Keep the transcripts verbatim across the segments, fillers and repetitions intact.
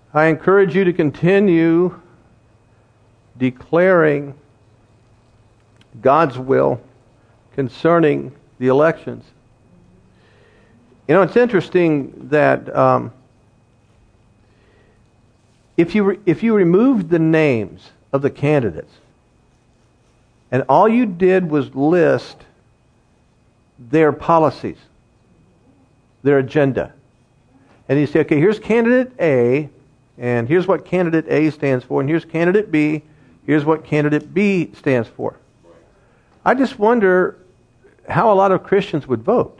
I encourage you to continue declaring God's will concerning the elections. You know, it's interesting that um, if you re- if you removed the names of the candidates and all you did was list their policies, their agenda, and you say, okay, here's candidate A, and here's what candidate A stands for, and here's candidate B, here's what candidate B stands for. I just wonder how a lot of Christians would vote.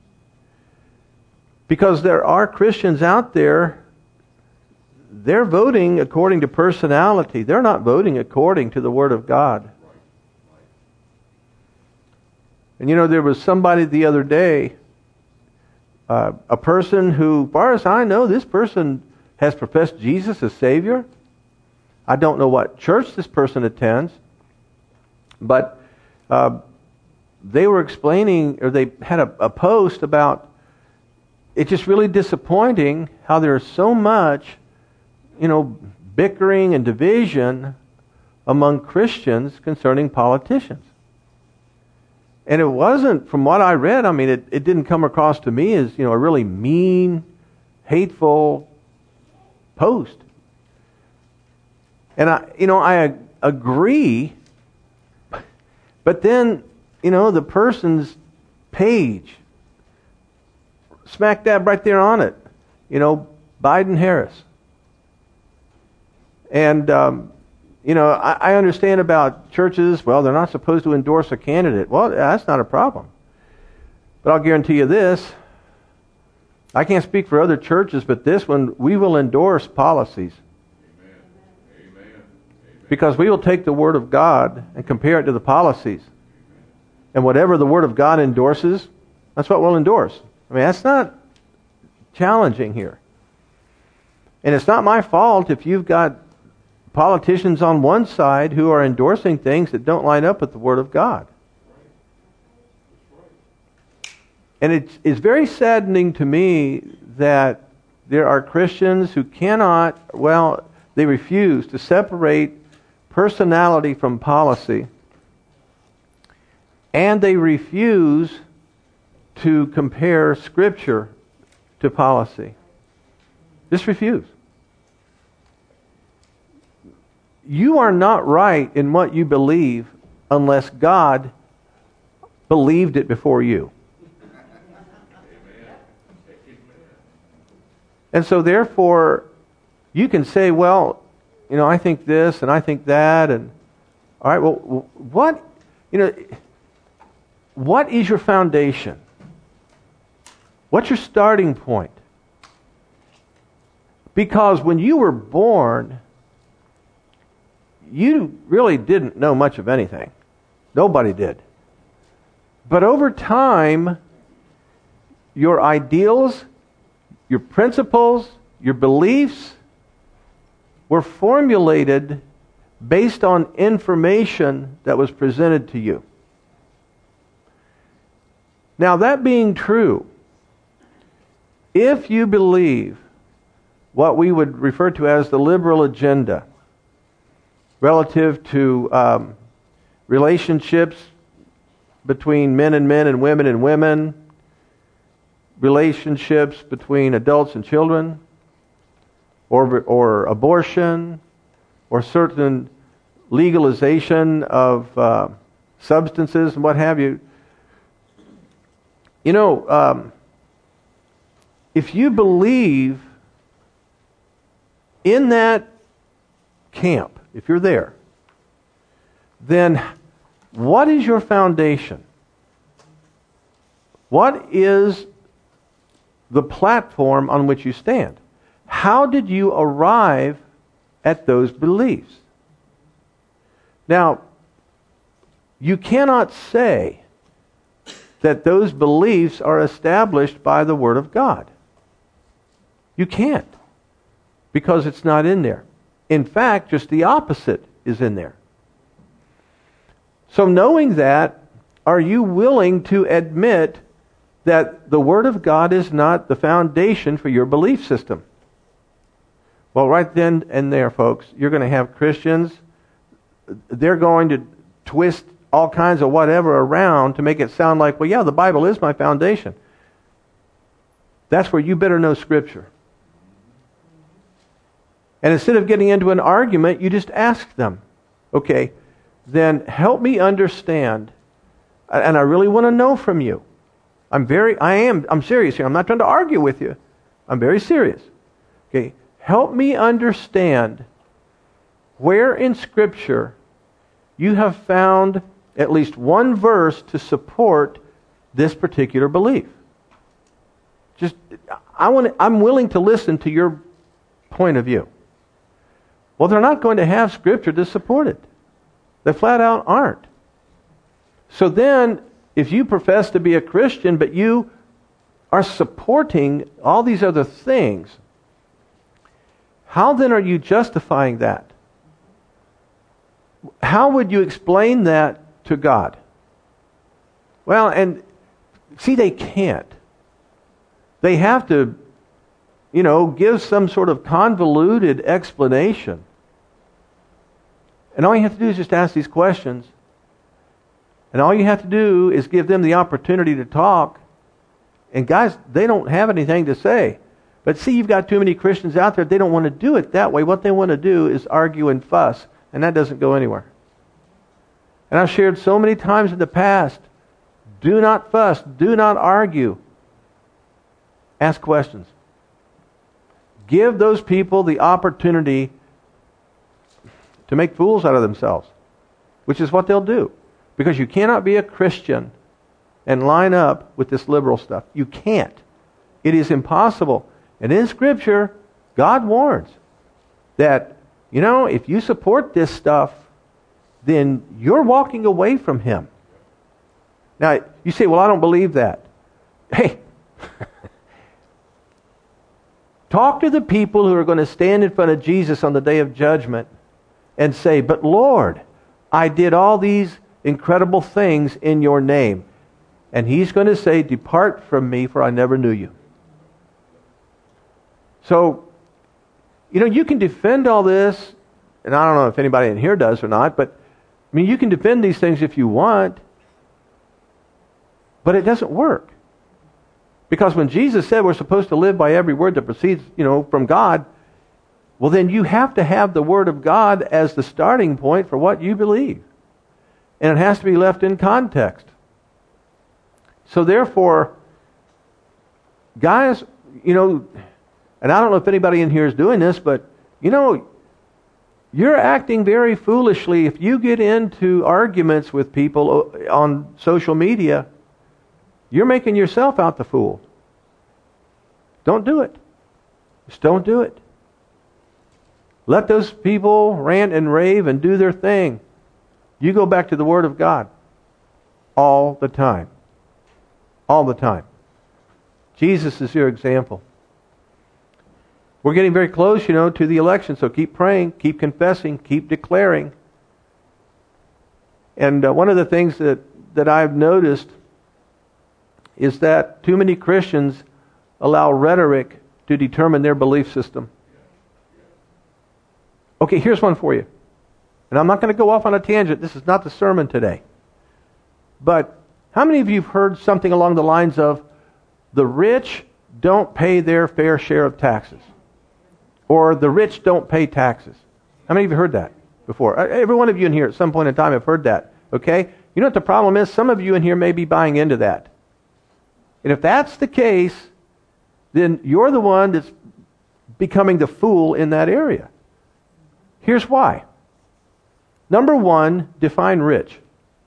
Because there are Christians out there, they're voting according to personality. They're not voting according to the Word of God. And you know, there was somebody the other day, uh, a person who, as far as I know, this person has professed Jesus as Savior. I don't know what church this person attends, but uh, they were explaining, or they had a, a post about, it's just really disappointing how there's so much, you know, bickering and division among Christians concerning politicians. And it wasn't, from what I read, I mean, it, it didn't come across to me as, you know, a really mean, hateful post. And I, you know, I agree, but then, you know, the person's page, smack dab right there on it, you know, Biden-Harris. And, um, you know, I, I understand about churches, well, they're not supposed to endorse a candidate. Well, that's not a problem. But I'll guarantee you this, I can't speak for other churches, but this one, we will endorse policies. Amen. Amen. Because we will take the Word of God and compare it to the policies. And whatever the Word of God endorses, that's what we'll endorse. I mean, that's not challenging here. And it's not my fault if you've got politicians on one side who are endorsing things that don't line up with the Word of God. And it's, it's very saddening to me that there are Christians who cannot, well, they refuse to separate personality from policy. And they refuse to compare Scripture to policy. Just refuse. You are not right in what you believe unless God believed it before you. And so therefore, you can say, well, you know, I think this and I think that, and all right, well, what, you know, what is your foundation? What's your starting point? Because when you were born, you really didn't know much of anything. Nobody did. But over time, your ideals, your principles, your beliefs were formulated based on information that was presented to you. Now, that being true, if you believe what we would refer to as the liberal agenda relative to um, relationships between men and men and women and women, relationships between adults and children, or, or abortion, or certain legalization of uh, substances and what have you. You know, um, if you believe in that camp, if you're there, then what is your foundation? What is the platform on which you stand? How did you arrive at those beliefs? Now, you cannot say that those beliefs are established by the Word of God. You can't, because it's not in there. In fact, just the opposite is in there. So knowing that, are you willing to admit that the Word of God is not the foundation for your belief system? Well, right then and there, folks, you're going to have Christians, they're going to twist all kinds of whatever around to make it sound like, well, yeah, the Bible is my foundation. That's where you better know Scripture. And instead of getting into an argument, you just ask them, okay, then help me understand, and I really want to know from you. I'm very, I am, I'm serious here. I'm not trying to argue with you. I'm very serious. Okay, help me understand where in Scripture you have found at least one verse to support this particular belief. Just, I want, I'm willing to listen to your point of view. Well, they're not going to have Scripture to support it. They flat out aren't. So then, if you profess to be a Christian, but you are supporting all these other things, how then are you justifying that? How would you explain that to God? Well, and see, they can't. They have to, you know, give some sort of convoluted explanation. And all you have to do is just ask these questions. And all you have to do is give them the opportunity to talk. And guys, they don't have anything to say. But see, you've got too many Christians out there, they don't want to do it that way. What they want to do is argue and fuss. And that doesn't go anywhere. And I've shared so many times in the past, do not fuss, do not argue. Ask questions. Give those people the opportunity to make fools out of themselves, which is what they'll do. Because you cannot be a Christian and line up with this liberal stuff. You can't. It is impossible. And in Scripture, God warns that, you know, if you support this stuff, then you're walking away from Him. Now, you say, well, I don't believe that. Hey, talk to the people who are going to stand in front of Jesus on the day of judgment and say, but Lord, I did all these incredible things in your name. And He's going to say, depart from me, for I never knew you. So, you know, you can defend all this, and I don't know if anybody in here does or not, but I mean, you can defend these things if you want, but it doesn't work. Because when Jesus said we're supposed to live by every word that proceeds, you know, from God, well, then you have to have the Word of God as the starting point for what you believe. And it has to be left in context. So therefore, guys, you know, and I don't know if anybody in here is doing this, but, you know, you're acting very foolishly if you get into arguments with people on social media. You're making yourself out the fool. Don't do it. Just don't do it. Let those people rant and rave and do their thing. You go back to the Word of God all the time. All the time. Jesus is your example. We're getting very close, you know, to the election, so keep praying, keep confessing, keep declaring. And uh, one of the things that, that I've noticed is that too many Christians allow rhetoric to determine their belief system. Okay, here's one for you. And I'm not going to go off on a tangent. This is not the sermon today. But how many of you have heard something along the lines of, the rich don't pay their fair share of taxes? Or the rich don't pay taxes? How many of you heard that before? Every one of you in here at some point in time have heard that. Okay? You know what the problem is? Some of you in here may be buying into that. And if that's the case, then you're the one that's becoming the fool in that area. Here's why. Number one, define rich.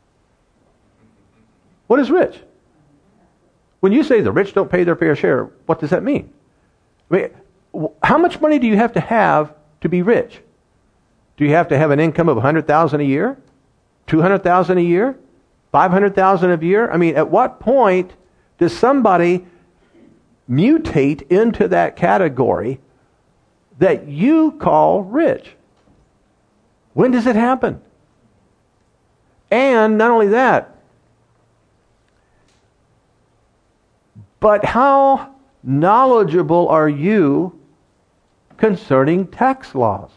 What is rich? When you say the rich don't pay their fair share, what does that mean? I mean, how much money do you have to have to be rich? Do you have to have an income of one hundred thousand dollars a year? two hundred thousand dollars a year? five hundred thousand dollars a year? I mean, at what point does somebody mutate into that category that you call rich? When does it happen? And not only that, but how knowledgeable are you concerning tax laws.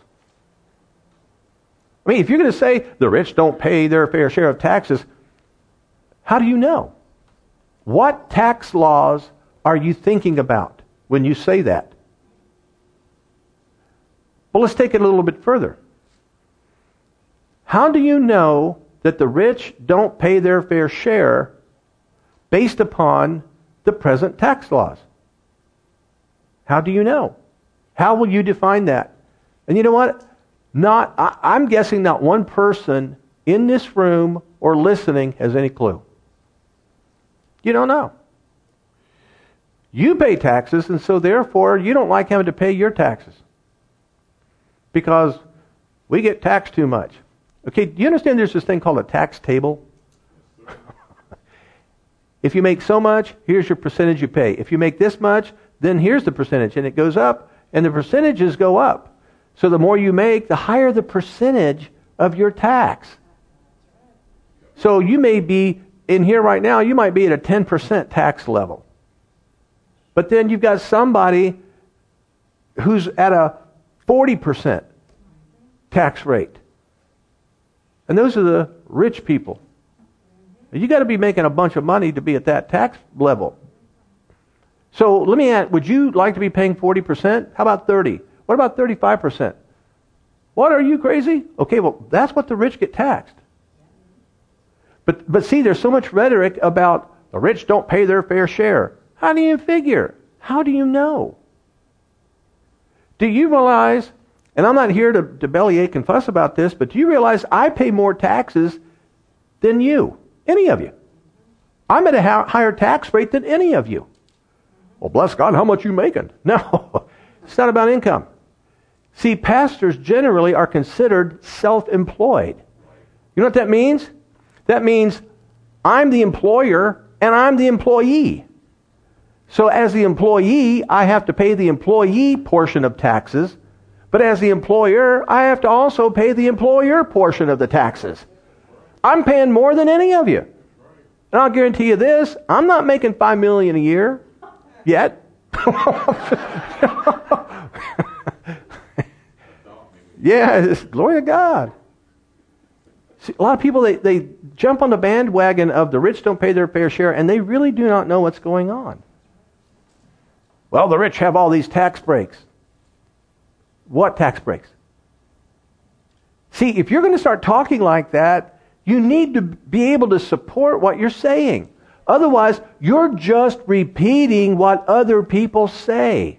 I mean, if you're going to say the rich don't pay their fair share of taxes, how do you know? What tax laws are you thinking about when you say that? Well, let's take it a little bit further. How do you know that the rich don't pay their fair share based upon the present tax laws? How do you know? How will you define that? And you know what? Not, I, I'm guessing not one person in this room or listening has any clue. You don't know. You pay taxes, and so therefore you don't like having to pay your taxes. Because we get taxed too much. Okay, do you understand there's this thing called a tax table? If you make so much, here's your percentage you pay. If you make this much, then here's the percentage. And it goes up, and the percentages go up. So the more you make, the higher the percentage of your tax. So you may be, in here right now, you might be at a ten percent tax level. But then you've got somebody who's at a forty percent tax rate. And those are the rich people. You got to be making a bunch of money to be at that tax level. So let me ask, would you like to be paying forty percent? How about thirty? What about thirty-five percent? What, are you crazy? Okay, well, that's what the rich get taxed. But but see, there's so much rhetoric about the rich don't pay their fair share. How do you figure? How do you know? Do you realize, and I'm not here to, to bellyache and fuss about this, but do you realize I pay more taxes than you? Any of you. I'm at a ha- higher tax rate than any of you. Well, bless God, how much you making? No, it's not about income. See, pastors generally are considered self-employed. You know what that means? That means I'm the employer and I'm the employee. So as the employee, I have to pay the employee portion of taxes, but as the employer, I have to also pay the employer portion of the taxes. I'm paying more than any of you. And I'll guarantee you this, I'm not making five million dollars a year yet. Yes, glory to God. See, a lot of people, they, they jump on the bandwagon of the rich don't pay their fair share, and they really do not know what's going on. Well, the rich have all these tax breaks. What tax breaks? See, if you're going to start talking like that, you need to be able to support what you're saying. Otherwise, you're just repeating what other people say.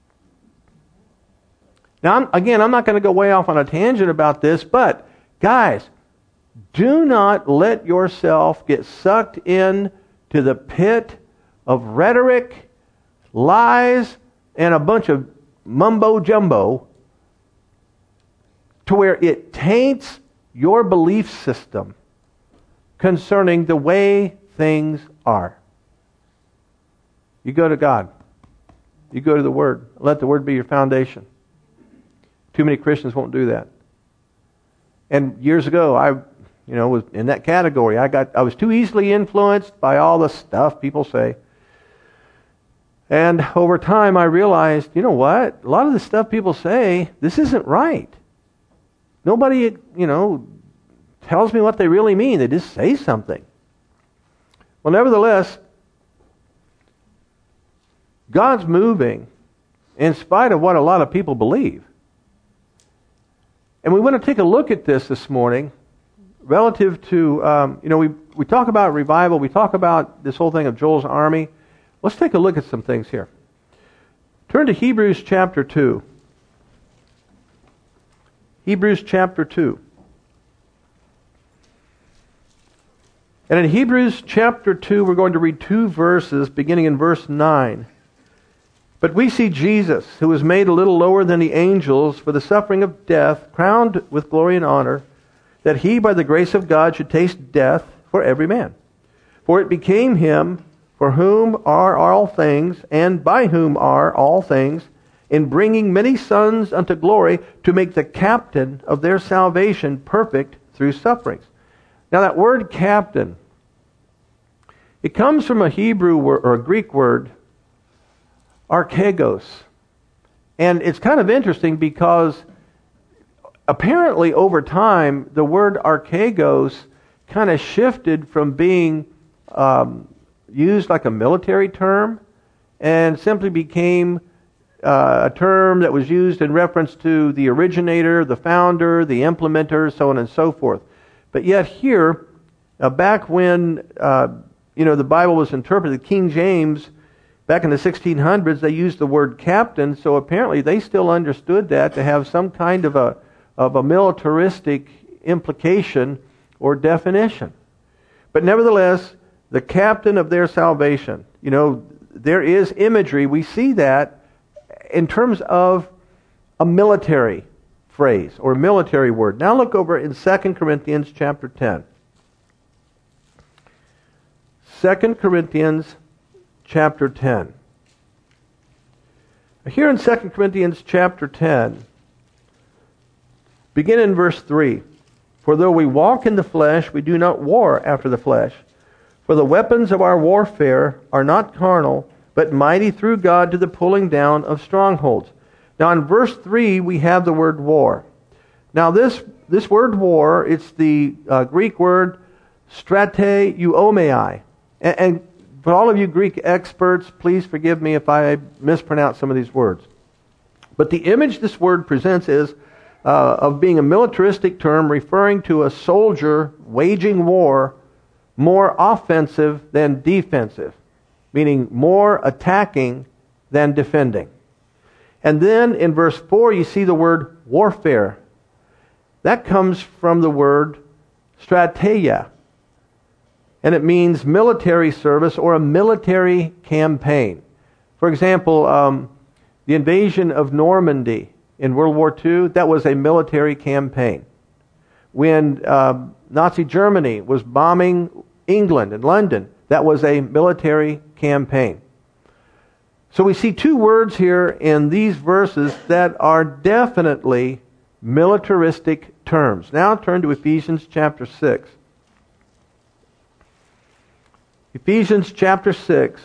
Now, I'm, again, I'm not going to go way off on a tangent about this, but guys, do not let yourself get sucked in to the pit of rhetoric, lies, and a bunch of mumbo-jumbo to where it taints your belief system concerning the way things are. You go to God. You go to the Word. Let the Word be your foundation. Too many Christians won't do that. And years ago, I, you know, was in that category. I got, I was too easily influenced by all the stuff people say. And over time, I realized, you know what? A lot of the stuff people say, this isn't right. Nobody, you know, tells me what they really mean. They just say something. Well, nevertheless, God's moving in spite of what a lot of people believe. And we want to take a look at this this morning relative to, um, you know, we, we talk about revival. We talk about this whole thing of Joel's army. Let's take a look at some things here. Turn to Hebrews chapter two. Hebrews chapter two. And in Hebrews chapter two, we're going to read two verses, beginning in verse nine. But we see Jesus, who was made a little lower than the angels for the suffering of death, crowned with glory and honor, that he, by the grace of God, should taste death for every man. For it became him, for whom are all things, and by whom are all things, in bringing many sons unto glory, to make the captain of their salvation perfect through sufferings. Now that word captain, it comes from a Hebrew word, or a Greek word, archegos. And it's kind of interesting because apparently over time, the word archegos kind of shifted from being um, used like a military term and simply became uh, a term that was used in reference to the originator, the founder, the implementer, so on and so forth. But yet here, uh, back when uh, you know the Bible was interpreted, King James, back in the sixteen hundreds, they used the word captain, so apparently they still understood that to have some kind of a of a militaristic implication or definition. But nevertheless, the captain of their salvation, you know, there is imagery. We see that in terms of a military phrase or military word. Now look over in Second Corinthians chapter ten. Second Corinthians chapter ten. Here in Second Corinthians chapter ten, begin in verse three. For though we walk in the flesh, we do not war after the flesh. For the weapons of our warfare are not carnal, but mighty through God to the pulling down of strongholds. Now in verse three, we have the word war. Now this, this word war, it's the uh, Greek word strategeomai. And, and for all of you Greek experts, please forgive me if I mispronounce some of these words. But the image this word presents is uh, of being a militaristic term referring to a soldier waging war more offensive than defensive, meaning more attacking than defending. And then in verse four, you see the word warfare. That comes from the word strategia. And it means military service or a military campaign. For example, um, the invasion of Normandy in World War Two, that was a military campaign. When uh, Nazi Germany was bombing England and London, that was a military campaign. So we see two words here in these verses that are definitely militaristic terms. Now turn to Ephesians chapter six. Ephesians chapter six.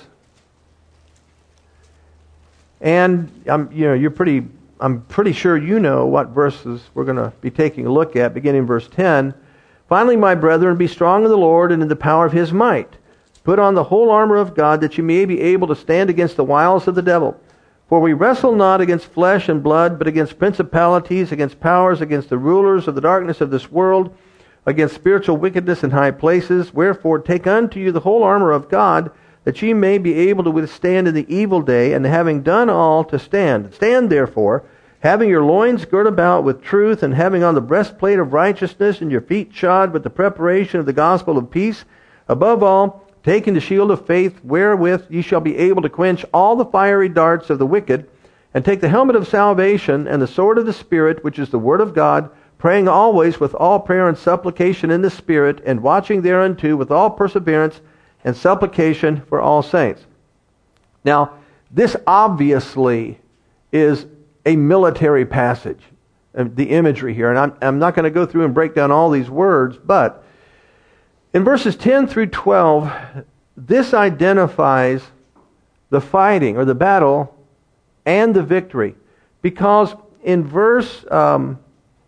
And I'm, you know, you're pretty, I'm pretty sure you know what verses we're going to be taking a look at, beginning in verse ten. Finally, my brethren, be strong in the Lord and in the power of His might. Put on the whole armor of God, that you may be able to stand against the wiles of the devil. For we wrestle not against flesh and blood, but against principalities, against powers, against the rulers of the darkness of this world, against spiritual wickedness in high places. Wherefore take unto you the whole armor of God, that ye may be able to withstand in the evil day, and having done all, to stand. Stand therefore, having your loins girt about with truth, and having on the breastplate of righteousness, and your feet shod with the preparation of the gospel of peace. Above all, taking the shield of faith, wherewith ye shall be able to quench all the fiery darts of the wicked, and take the helmet of salvation, and the sword of the Spirit, which is the word of God, praying always with all prayer and supplication in the Spirit, and watching thereunto with all perseverance and supplication for all saints. Now, this obviously is a military passage, the imagery here. And I'm, I'm not going to go through and break down all these words, but in verses ten through twelve, this identifies the fighting or the battle and the victory. Because in verse, um,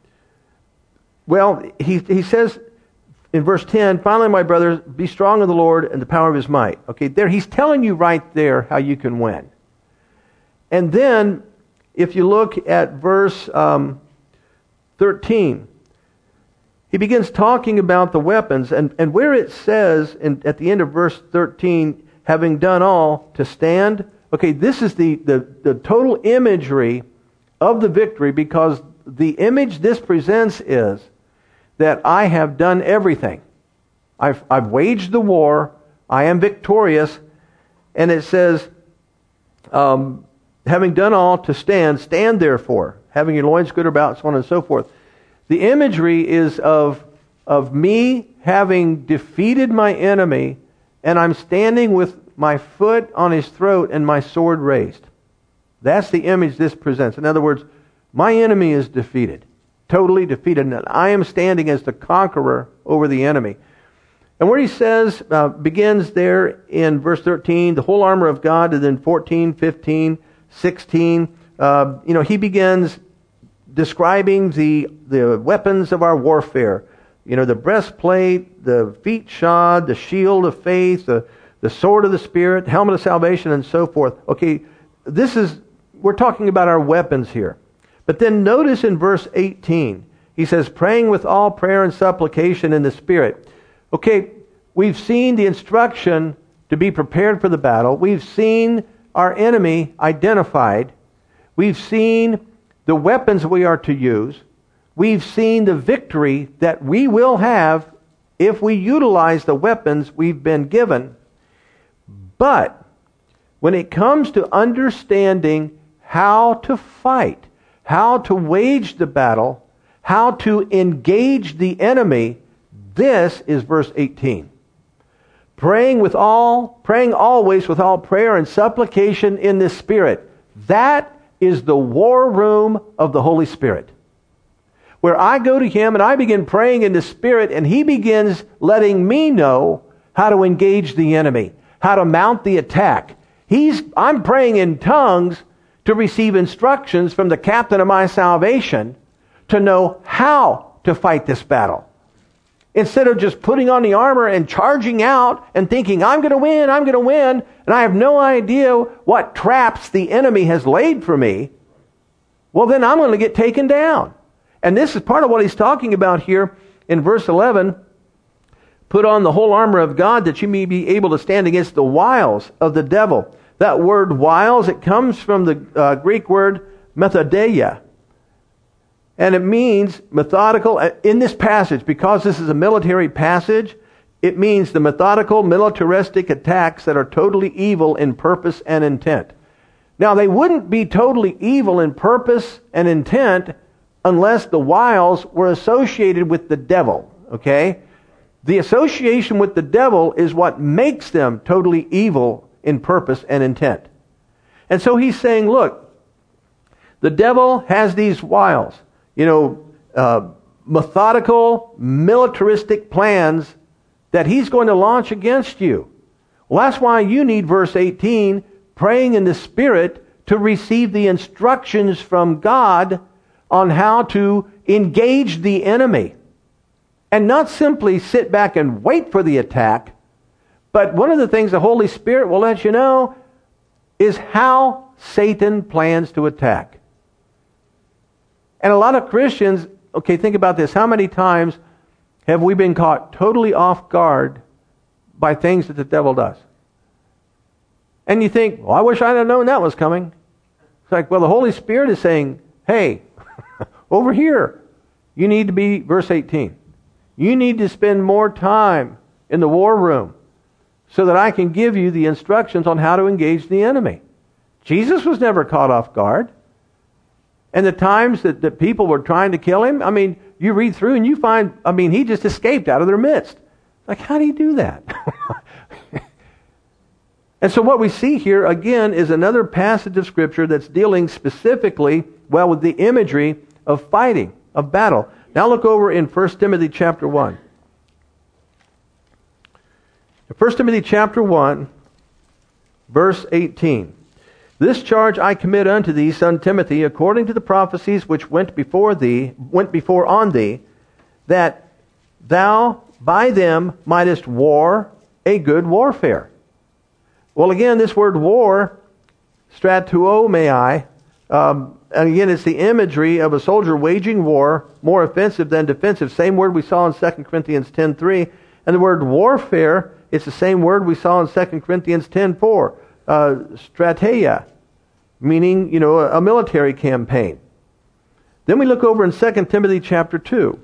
well, he, he says in verse ten, finally, my brothers, be strong in the Lord and the power of His might. Okay, there he's telling you right there how you can win. And then, if you look at verse um, thirteen, he begins talking about the weapons, and, and where it says in, at the end of verse thirteen, having done all, to stand. Okay, this is the, the, the total imagery of the victory, because the image this presents is that I have done everything. I've, I've waged the war. I am victorious. And it says, um, having done all, to stand, stand therefore, having your loins girt about, so on and so forth. The imagery is of, of me having defeated my enemy, and I'm standing with my foot on his throat and my sword raised. That's the image this presents. In other words, my enemy is defeated, totally defeated, and I am standing as the conqueror over the enemy. And where he says, uh, begins there in verse thirteen, the whole armor of God, and then fourteen, fifteen, sixteen, uh, you know, he begins describing the the weapons of our warfare. You know, the breastplate, the feet shod, the shield of faith, the, the sword of the Spirit, helmet of salvation, and so forth. Okay, this is, we're talking about our weapons here. But then notice in verse eighteen, he says, praying with all prayer and supplication in the Spirit. Okay, we've seen the instruction to be prepared for the battle. We've seen our enemy identified. We've seen the weapons we are to use. We've seen the victory that we will have if we utilize the weapons we've been given. But when it comes to understanding how to fight, how to wage the battle, how to engage the enemy, this is verse eighteen. Praying with all, praying always with all prayer and supplication in the Spirit. That is the war room of the Holy Spirit, where I go to Him and I begin praying in the Spirit, and He begins letting me know how to engage the enemy, how to mount the attack. He's, I'm praying in tongues to receive instructions from the captain of my salvation to know how to fight this battle. Instead of just putting on the armor and charging out and thinking, I'm going to win, I'm going to win, and I have no idea what traps the enemy has laid for me, well, then I'm going to get taken down. And this is part of what he's talking about here in verse eleven. Put on the whole armor of God that you may be able to stand against the wiles of the devil. That word wiles, it comes from the uh, Greek word methodeia. And it means methodical. In this passage, because this is a military passage, it means the methodical militaristic attacks that are totally evil in purpose and intent. Now, they wouldn't be totally evil in purpose and intent unless the wiles were associated with the devil, okay? The association with the devil is what makes them totally evil in purpose and intent. And so he's saying, look, the devil has these wiles, you know, uh, methodical, militaristic plans that he's going to launch against you. Well, that's why you need verse eighteen, praying in the Spirit to receive the instructions from God on how to engage the enemy. And not simply sit back and wait for the attack, but one of the things the Holy Spirit will let you know is how Satan plans to attack. And a lot of Christians, okay, think about this. How many times have we been caught totally off guard by things that the devil does? And you think, well, I wish I'd have known that was coming. It's like, well, the Holy Spirit is saying, hey, over here, you need to be, verse eighteen, you need to spend more time in the war room so that I can give you the instructions on how to engage the enemy. Jesus was never caught off guard. And the times that, that people were trying to kill him, I mean, you read through and you find, I mean, he just escaped out of their midst. Like, how do you do that? And so what we see here, again, is another passage of Scripture that's dealing specifically, well, with the imagery of fighting, of battle. Now look over in First Timothy chapter one. First Timothy chapter one, verse eighteen. This charge I commit unto thee, son Timothy, according to the prophecies which went before thee, went before on thee, that thou by them mightest war a good warfare. Well, again, this word war, stratuomai, um, and again, it's the imagery of a soldier waging war, more offensive than defensive. Same word we saw in Second Corinthians ten three. And the word warfare, it's the same word we saw in Second Corinthians ten four. Uh, strategia, meaning, you know, a, a military campaign. Then we look over in Second Timothy chapter two.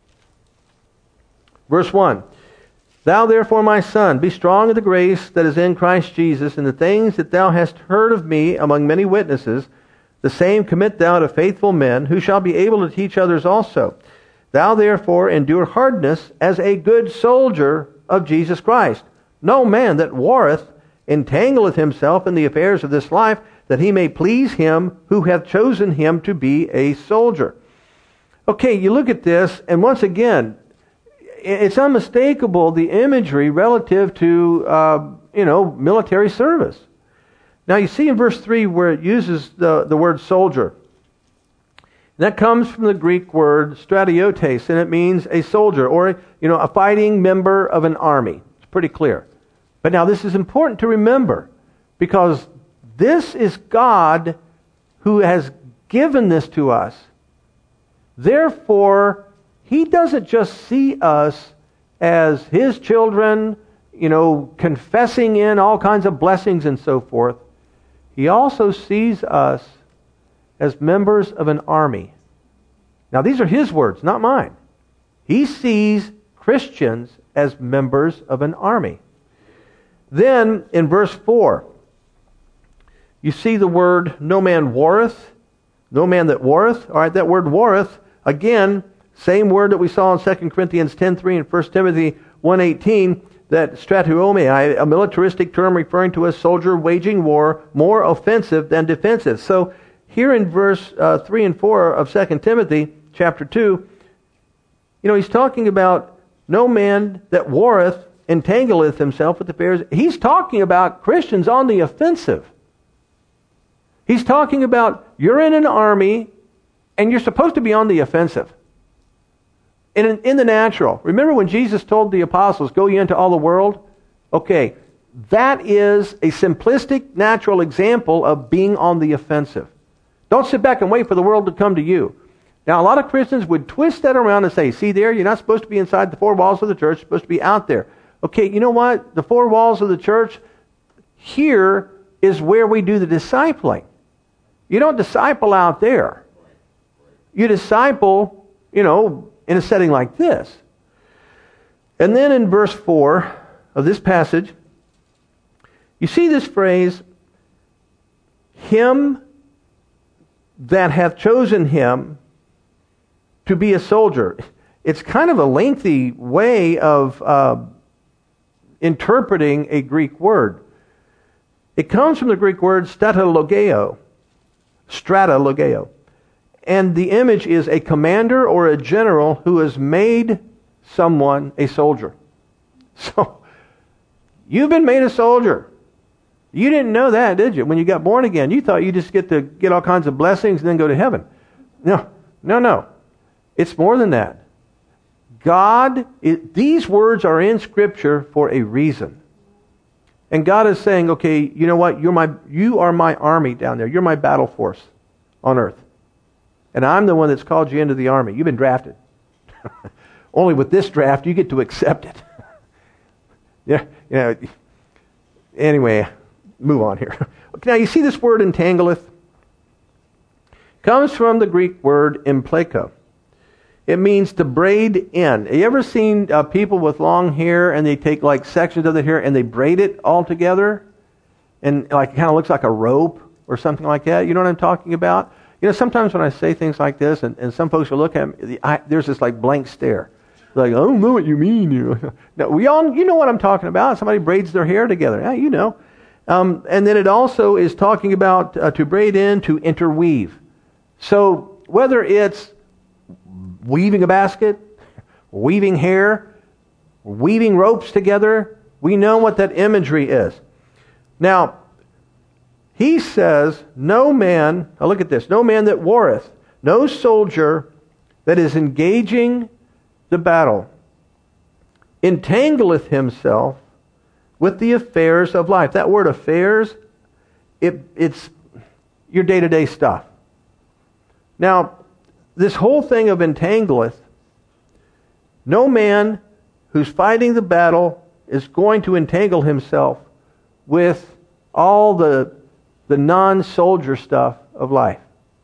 Verse one. Thou therefore, my son, be strong in the grace that is in Christ Jesus, and the things that thou hast heard of me among many witnesses, the same commit thou to faithful men, who shall be able to teach others also. Thou therefore endure hardness as a good soldier of Jesus Christ. No man that warreth entangleth himself in the affairs of this life, that he may please him who hath chosen him to be a soldier. Okay, you look at this, and once again, it's unmistakable, the imagery relative to, uh, you know, military service. Now you see in verse three where it uses the, the word soldier. That comes from the Greek word stratiotes, and it means a soldier, or you know, a fighting member of an army. It's pretty clear. But now this is important to remember, because this is God who has given this to us. Therefore, He doesn't just see us as His children, you know, confessing in all kinds of blessings and so forth. He also sees us as members of an army. Now, these are His words, not mine. He sees Christians as members of an army. Then, in verse four, you see the word, no man warreth, no man that warreth. All right, that word warreth, again, same word that we saw in Second Corinthians ten three and First Timothy one eighteen, that stratiomai, a militaristic term referring to a soldier waging war, more offensive than defensive. So here in verse uh, three and four of Second Timothy chapter two, you know, he's talking about no man that warreth entangleth himself with affairs. He's talking about Christians on the offensive. He's talking about you're in an army and you're supposed to be on the offensive. In, in the natural. Remember when Jesus told the apostles, go ye into all the world? Okay, that is a simplistic, natural example of being on the offensive. Don't sit back and wait for the world to come to you. Now, a lot of Christians would twist that around and say, see there, you're not supposed to be inside the four walls of the church, you're supposed to be out there. Okay, you know what? The four walls of the church, here is where we do the discipling. You don't disciple out there. You disciple, you know, in a setting like this. And then in verse four of this passage, you see this phrase, him that hath chosen him to be a soldier. It's kind of a lengthy way of uh, interpreting a Greek word. It comes from the Greek word stratalogeo. Stratalogeo. And the image is a commander or a general who has made someone a soldier. So, you've been made a soldier. You didn't know that, did you? When you got born again, you thought you just get to get all kinds of blessings and then go to heaven. No, no, no. It's more than that. God, it, these words are in Scripture for a reason. And God is saying, okay, you know what? You're my, you are my army down there. You're my battle force on earth. And I'm the one that's called you into the army. You've been drafted. Only with this draft, you get to accept it. yeah, you know. Anyway, move on here. Now, you see this word entangleth? Comes from the Greek word empleko. It means to braid in. Have you ever seen uh, people with long hair and they take like sections of the hair and they braid it all together? And like it kind of looks like a rope or something like that. You know what I'm talking about? You know, sometimes when I say things like this, and, and some folks will look at me, I, there's this like blank stare. Like, I don't know what you mean. You no, we all, you know what I'm talking about. Somebody braids their hair together. Yeah, you know. Um, and then it also is talking about uh, to braid in, to interweave. So whether it's weaving a basket, weaving hair, weaving ropes together, we know what that imagery is. Now, he says, no man, now look at this, no man that warreth, no soldier that is engaging the battle, entangleth himself with the affairs of life. That word affairs, it, it's your day-to-day stuff. Now, this whole thing of entangleth, no man who's fighting the battle is going to entangle himself with all the the non-soldier stuff of life.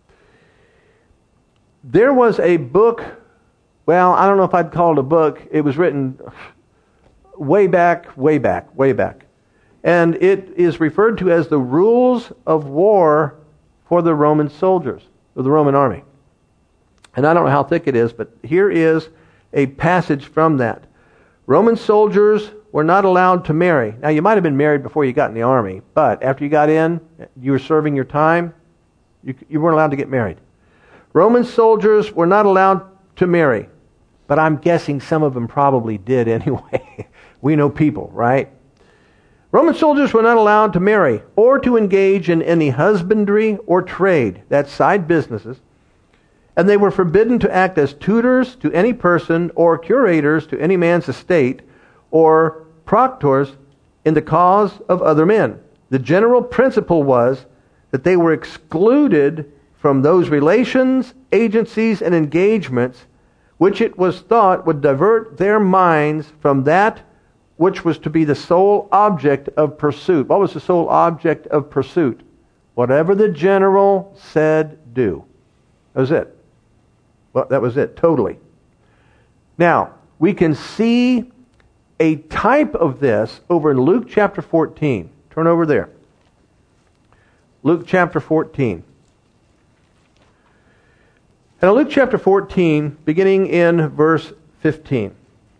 There was a book, well, I don't know if I'd call it a book. It was written way back, way back, way back. And it is referred to as the Rules of War for the Roman soldiers, or the Roman army. And I don't know how thick it is, but here is a passage from that. Roman soldiers were not allowed to marry. Now, you might have been married before you got in the army, but after you got in, you were serving your time, you, you weren't allowed to get married. Roman soldiers were not allowed to marry, but I'm guessing some of them probably did anyway. We know people, right? Roman soldiers were not allowed to marry or to engage in any husbandry or trade. That's side businesses. And they were forbidden to act as tutors to any person or curators to any man's estate or proctors in the cause of other men. The general principle was that they were excluded from those relations, agencies, and engagements which it was thought would divert their minds from that which was to be the sole object of pursuit. What was the sole object of pursuit? Whatever the general said, do. That was it. Well, that was it, totally. Now, we can see a type of this over in Luke chapter fourteen. Turn over there. Luke chapter fourteen. And in Luke chapter fourteen, beginning in verse fifteen.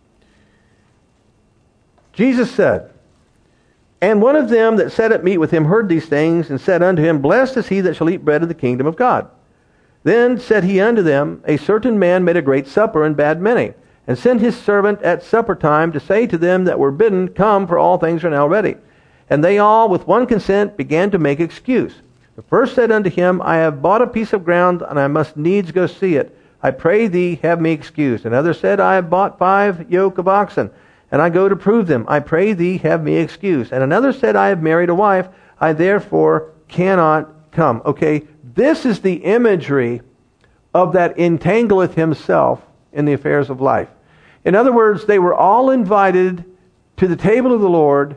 Jesus said, "And one of them that sat at meat with him heard these things, and said unto him, Blessed is he that shall eat bread of the kingdom of God. Then said he unto them, A certain man made a great supper, and bade many, and sent his servant at supper time to say to them that were bidden, Come, for all things are now ready. And they all with one consent began to make excuse. The first said unto him, I have bought a piece of ground, and I must needs go see it. I pray thee, have me excused. Another said, I have bought five yoke of oxen, and I go to prove them. I pray thee, have me excused. And another said, I have married a wife, I therefore cannot come." Okay, this is the imagery of that entangleth himself in the affairs of life. In other words, they were all invited to the table of the Lord,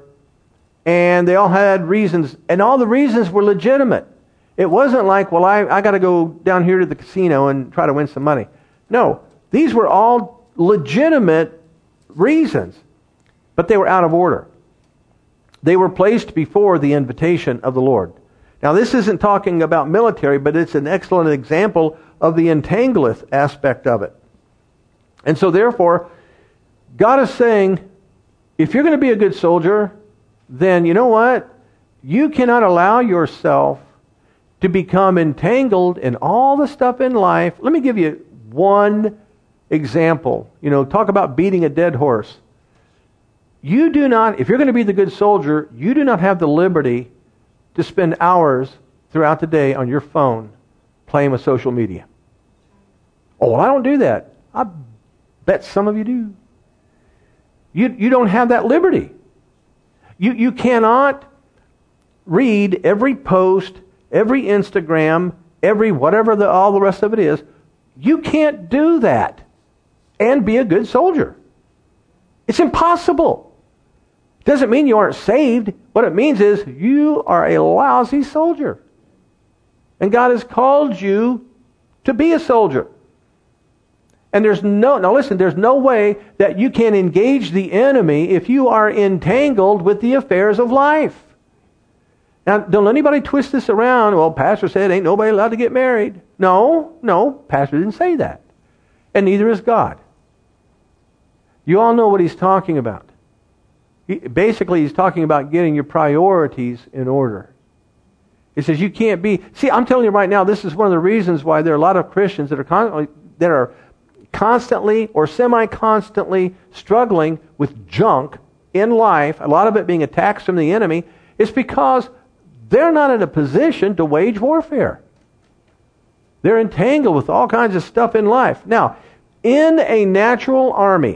and they all had reasons, and all the reasons were legitimate. It wasn't like, well, I, I got to go down here to the casino and try to win some money. No, these were all legitimate reasons, but they were out of order. They were placed before the invitation of the Lord. Now, this isn't talking about military, but it's an excellent example of the entangleth aspect of it. And so, therefore, God is saying, if you're going to be a good soldier, then you know what? You cannot allow yourself to become entangled in all the stuff in life. Let me give you one example. You know, talk about beating a dead horse. You do not, if you're going to be the good soldier, you do not have the liberty to spend hours throughout the day on your phone playing with social media. Oh, well, I don't do that. I bet some of you do. You, you don't have that liberty. You, you cannot read every post, every Instagram, every whatever the, all the rest of it is. You can't do that and be a good soldier. It's impossible. Doesn't mean you aren't saved. What it means is you are a lousy soldier. And God has called you to be a soldier. And there's no, now listen, there's no way that you can engage the enemy if you are entangled with the affairs of life. Now, don't let anybody twist this around. Well, Pastor said ain't nobody allowed to get married. No, no, Pastor didn't say that. And neither is God. You all know what he's talking about. He, basically, he's talking about getting your priorities in order. He says you can't be... See, I'm telling you right now, this is one of the reasons why there are a lot of Christians that are constantly, that are constantly or semi-constantly struggling with junk in life, a lot of it being attacks from the enemy, is because they're not in a position to wage warfare. They're entangled with all kinds of stuff in life. Now, in a natural army,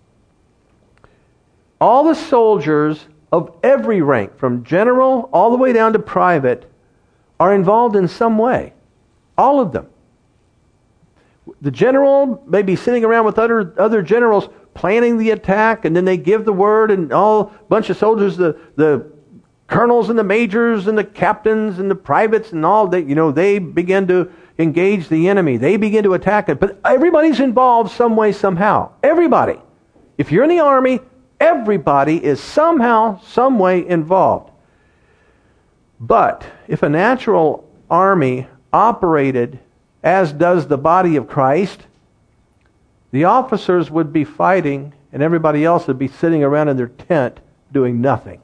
all the soldiers of every rank, from general all the way down to private, are involved in some way. All of them. The general may be sitting around with other other generals planning the attack, and then they give the word, and all bunch of soldiers, the the colonels and the majors and the captains and the privates and all, they you know they begin to engage the enemy. They begin to attack it. But everybody's involved some way, somehow. Everybody. If you're in the army, everybody is somehow, some way involved. But if a natural army operated as does the body of Christ, the officers would be fighting and everybody else would be sitting around in their tent doing nothing.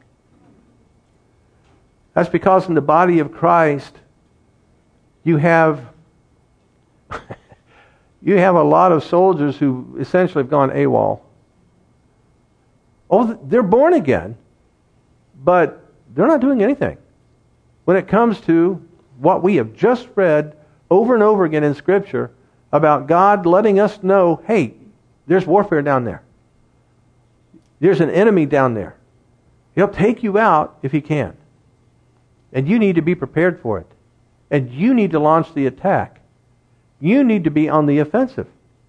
That's because in the body of Christ, you have you have a lot of soldiers who essentially have gone AWOL. Oh, they're born again, but they're not doing anything when it comes to what we have just read over and over again in Scripture about God letting us know, hey, there's warfare down there. There's an enemy down there. He'll take you out if he can. And you need to be prepared for it. And you need to launch the attack. You need to be on the offensive.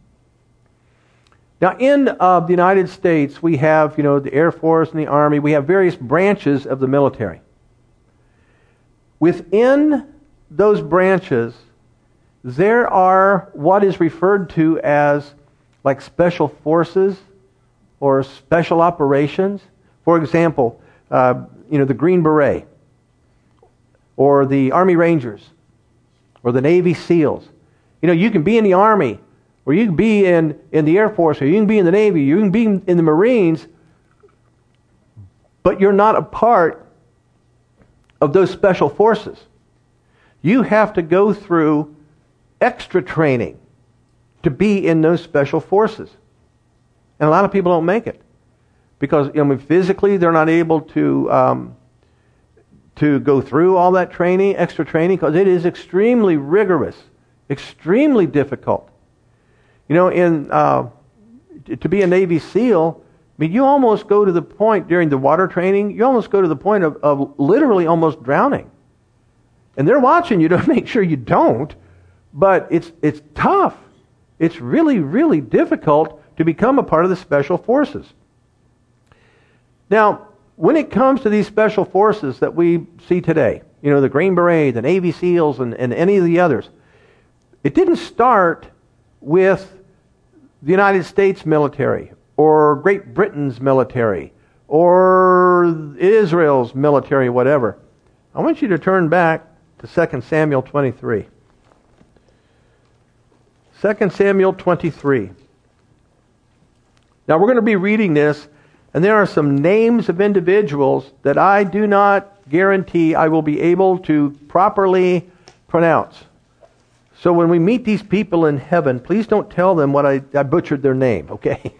Now, in uh, the United States, we have, you know, the Air Force and the Army. We have various branches of the military. Within those branches, there are what is referred to as like special forces or special operations. For example, uh, you know, the Green Beret, or the Army Rangers, or the Navy SEALs. You know, you can be in the Army, or you can be in, in the Air Force, or you can be in the Navy, you can be in the Marines, but you're not a part of those special forces. You have to go through extra training to be in those special forces. And a lot of people don't make it. Because, you know, physically they're not able to um, to go through all that training, extra training, because it is extremely rigorous, extremely difficult. You know, in uh, to be a Navy SEAL, I mean, you almost go to the point during the water training, you almost go to the point of, of literally almost drowning. And they're watching you to make sure you don't, but it's it's tough. It's really, really difficult to become a part of the special forces. Now, when it comes to these special forces that we see today, you know, the Green Beret, the Navy SEALs, and, and any of the others, it didn't start with the United States military, or Great Britain's military, or Israel's military, whatever. I want you to turn back to Second Samuel twenty-three. Second Samuel twenty-three. Now, we're going to be reading this, and there are some names of individuals that I do not guarantee I will be able to properly pronounce. So when we meet these people in heaven, please don't tell them what I, I butchered their name, okay?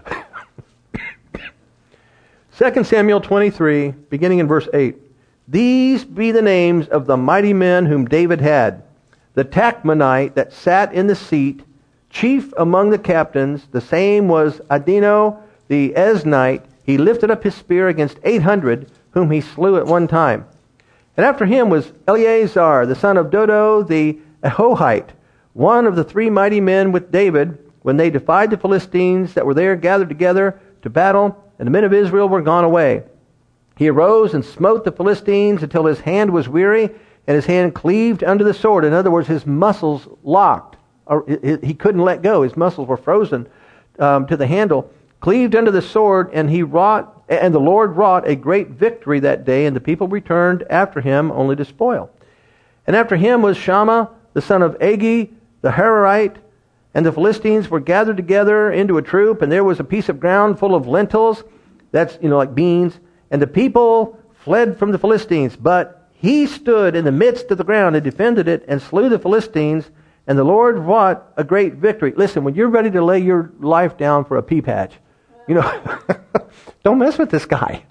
Second Samuel twenty-three, beginning in verse eight. These be the names of the mighty men whom David had. The Tachmonite that sat in the seat, chief among the captains, the same was Adino the Eznite. He lifted up his spear against eight hundred, whom he slew at one time. And after him was Eleazar, the son of Dodo the Ahohite, one of the three mighty men with David, when they defied the Philistines that were there gathered together to battle, and the men of Israel were gone away. He arose and smote the Philistines until his hand was weary, and his hand cleaved under the sword. In other words, his muscles locked. Or he couldn't let go. His muscles were frozen um, to the handle. Cleaved under the sword, and he wrought, and the Lord wrought a great victory that day, and the people returned after him only to spoil. And after him was Shammah, the son of Agi, the Hararite, and the Philistines were gathered together into a troop, and there was a piece of ground full of lentils, that's, you know, like beans, and the people fled from the Philistines, but he stood in the midst of the ground and defended it and slew the Philistines, and the Lord wrought a great victory. Listen, when you're ready to lay your life down for a pea patch, you know, don't mess with this guy.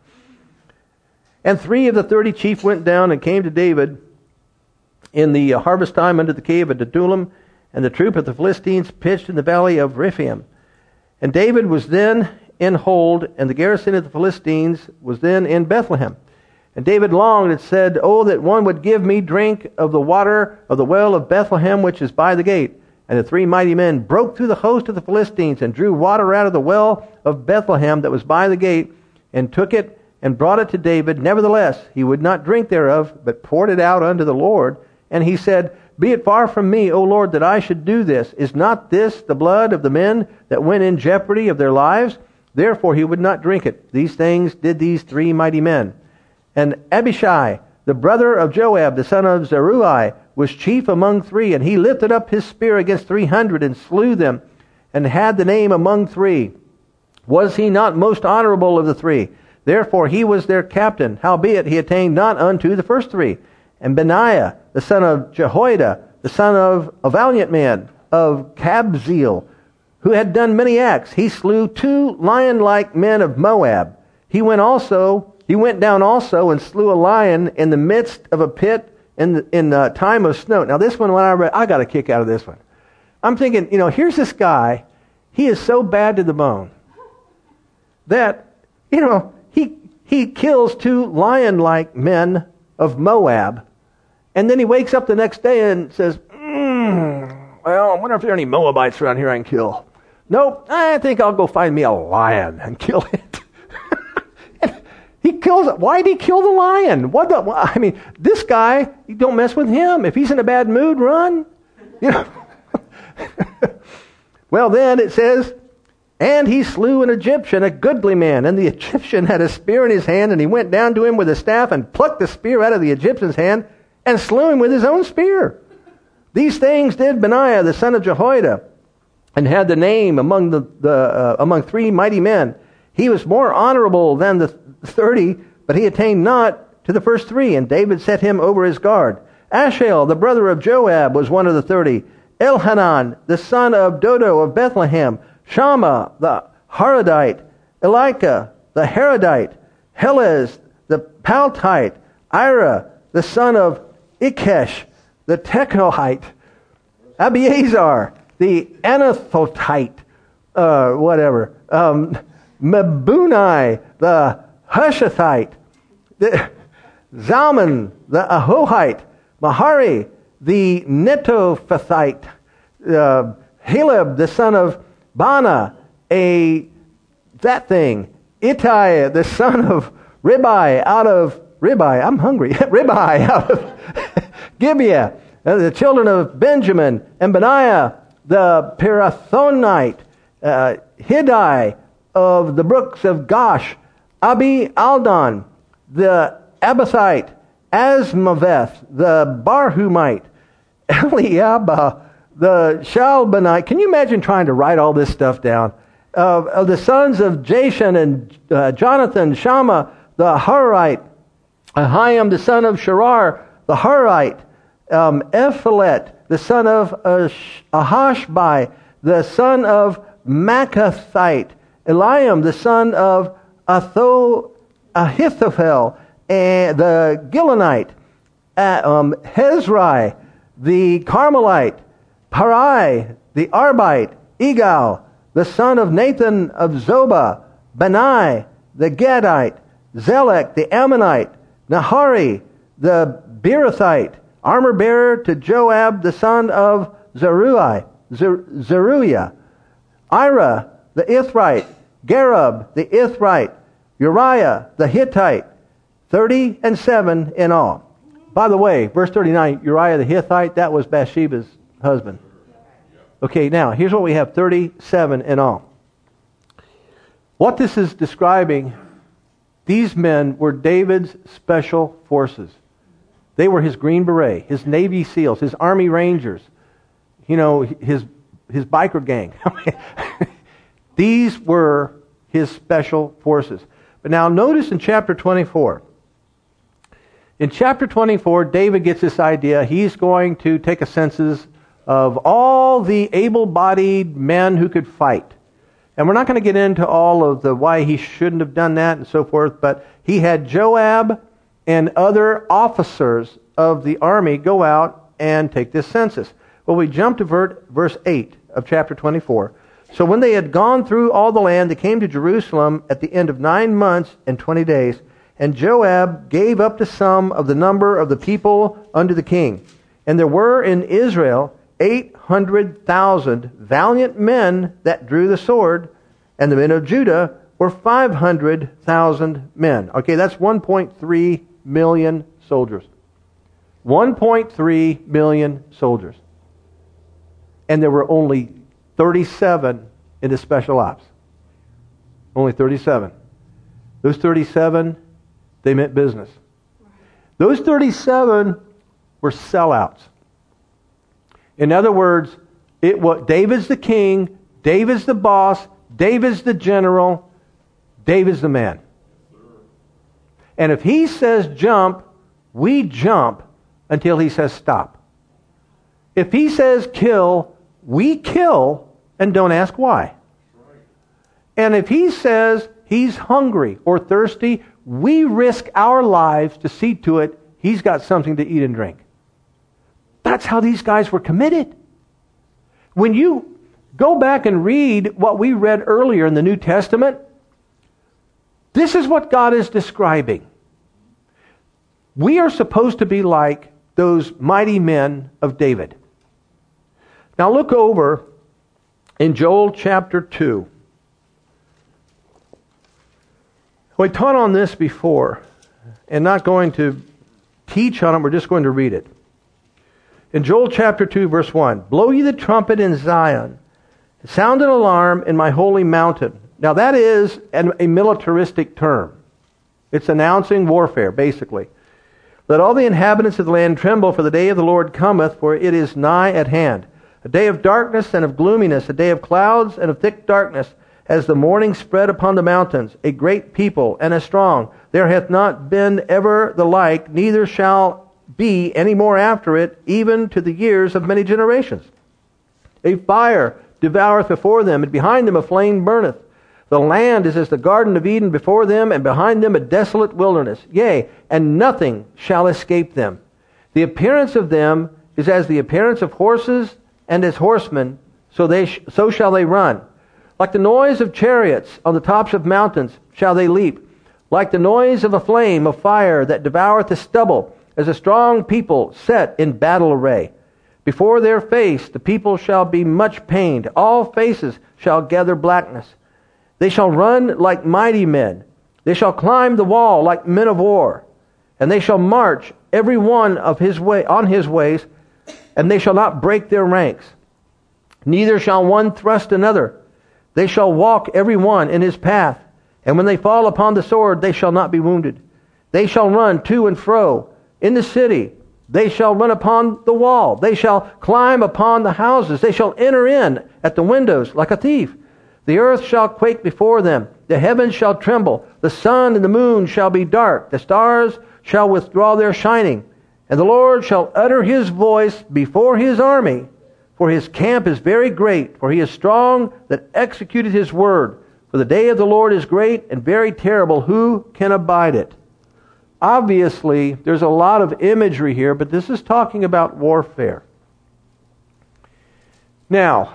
And three of the thirty chief went down and came to David in the harvest time under the cave of Adullam, and the troop of the Philistines pitched in the valley of Rephaim. And David was then in hold, and the garrison of the Philistines was then in Bethlehem. And David longed and said, "Oh, that one would give me drink of the water of the well of Bethlehem, which is by the gate." And the three mighty men broke through the host of the Philistines and drew water out of the well of Bethlehem that was by the gate, and took it and brought it to David. Nevertheless, he would not drink thereof, but poured it out unto the Lord. And he said, "Be it far from me, O Lord, that I should do this. Is not this the blood of the men that went in jeopardy of their lives?" Therefore he would not drink it. These things did these three mighty men. And Abishai, the brother of Joab, the son of Zeruiah, was chief among three, and he lifted up his spear against three hundred, and slew them, and had the name among three. Was he not most honorable of the three? Therefore he was their captain. Howbeit he attained not unto the first three. And Benaiah, the son of Jehoiada, the son of a valiant man, of Kabzeel, who had done many acts, he slew two lion-like men of Moab. He went also he went down also and slew a lion in the midst of a pit in the, in the time of snow. Now this one, when I read, I got a kick out of this one. I'm thinking, you know, here's this guy. He is so bad to the bone that, you know, he he kills two lion-like men of Moab, and then he wakes up the next day and says, mm, well, I wonder if there are any Moabites around here I can kill. Nope, I think I'll go find me a lion and kill it. He kills it. Why did he kill the lion? What the? I mean, this guy, you don't mess with him. If he's in a bad mood, run. You know. Well, then it says, and he slew an Egyptian, a goodly man, and the Egyptian had a spear in his hand, and he went down to him with a staff and plucked the spear out of the Egyptian's hand and slew him with his own spear. These things did Benaiah, the son of Jehoiada, and had the name among the, the uh, among three mighty men. He was more honorable than the thirty, but he attained not to the first three, and David set him over his guard. Asahel, the brother of Joab, was one of the thirty. Elhanan, the son of Dodo of Bethlehem. Shammah, the Harodite. Elika, the Harodite. Helez, the Paltite. Ira, the son of Ikesh, the Tekohite. Abiezar, the Anathotite. Uh, whatever. Um, Mebunai, the Hushathite, the Zalman, the Ahohite, Mahari, the Netophathite, uh, Heleb, the son of Bana, a that thing, Ittai, the son of Ribai, out of Ribai, I'm hungry, Ribai, out of Gibeah, uh, the children of Benjamin, and Benaiah, the Pirathonite, uh, Hiddai, of the brooks of Gosh, Abi Aldon, the Abathite, Asmaveth, the Barhumite, Eliabah, the Shalbanite. Can you imagine trying to write all this stuff down? Uh, of the sons of Jashan and uh, Jonathan, Shammah, the Harite, Ahiam, the son of Sharar, the Harite, um, Ephelet, the son of uh, Ahashbai, the son of Makathite, Eliam, the son of Atho, Ahithophel, and the Gilonite, uh, um, Hezrai, the Carmelite, Parai, the Arbite, Egal, the son of Nathan of Zobah, Benai, the Gadite, Zelek, the Ammonite, Nahari, the Beerothite, armor bearer to Joab, the son of Zeruiah, Zeruiah, Ira, the Ithrite, Gareb, the Ithrite, Uriah, the Hittite, thirty and seven in all. By the way, verse thirty-nine, Uriah the Hittite, that was Bathsheba's husband. Okay, now, here's what we have, thirty-seven in all. What this is describing, these men were David's special forces. They were his Green Beret, his Navy SEALs, his Army Rangers, you know, his his biker gang. These were his special forces. But now notice in chapter twenty-four. In chapter twenty-four, David gets this idea. He's going to take a census of all the able-bodied men who could fight. And we're not going to get into all of the why he shouldn't have done that and so forth, but he had Joab and other officers of the army go out and take this census. Well, we jump to verse eight of chapter twenty-four. So when they had gone through all the land, they came to Jerusalem at the end of nine months and twenty days. And Joab gave up to some of the number of the people unto the king. And there were in Israel eight hundred thousand valiant men that drew the sword, and the men of Judah were five hundred thousand men. Okay, that's one point three million soldiers. one point three million soldiers. And there were only thirty-seven in the special ops. Only thirty-seven. Those thirty-seven, they meant business. Those thirty-seven were sellouts. In other words, it was David's the king, David's the boss, David's the general, David's the man. And if he says jump, we jump until he says stop. If he says kill, we kill and don't ask why. And if he says he's hungry or thirsty, we risk our lives to see to it he's got something to eat and drink. That's how these guys were committed. When you go back and read what we read earlier in the New Testament, this is what God is describing. We are supposed to be like those mighty men of David. Now look over in Joel chapter two. We taught on this before, and not going to teach on it, we're just going to read it. In Joel chapter two, verse one, blow ye the trumpet in Zion, sound an alarm in my holy mountain. Now that is an, a militaristic term. It's announcing warfare, basically. Let all the inhabitants of the land tremble, for the day of the Lord cometh, for it is nigh at hand. A day of darkness and of gloominess, a day of clouds and of thick darkness, as the morning spread upon the mountains, a great people and a strong. There hath not been ever the like, neither shall be any more after it, even to the years of many generations. A fire devoureth before them, and behind them a flame burneth. The land is as the garden of Eden before them, and behind them a desolate wilderness. Yea, and nothing shall escape them. The appearance of them is as the appearance of horses and as horsemen, so they sh- so shall they run. Like the noise of chariots on the tops of mountains shall they leap. Like the noise of a flame of fire that devoureth the stubble, as a strong people set in battle array. Before their face the people shall be much pained. All faces shall gather blackness. They shall run like mighty men. They shall climb the wall like men of war. And they shall march every one of his way on his ways, and they shall not break their ranks. Neither shall one thrust another. They shall walk every one in his path. And when they fall upon the sword, they shall not be wounded. They shall run to and fro in the city. They shall run upon the wall. They shall climb upon the houses. They shall enter in at the windows like a thief. The earth shall quake before them. The heavens shall tremble. The sun and the moon shall be dark. The stars shall withdraw their shining. And the Lord shall utter his voice before his army. For his camp is very great. For he is strong that executed his word. For the day of the Lord is great and very terrible. Who can abide it? Obviously, there's a lot of imagery here, but this is talking about warfare. Now,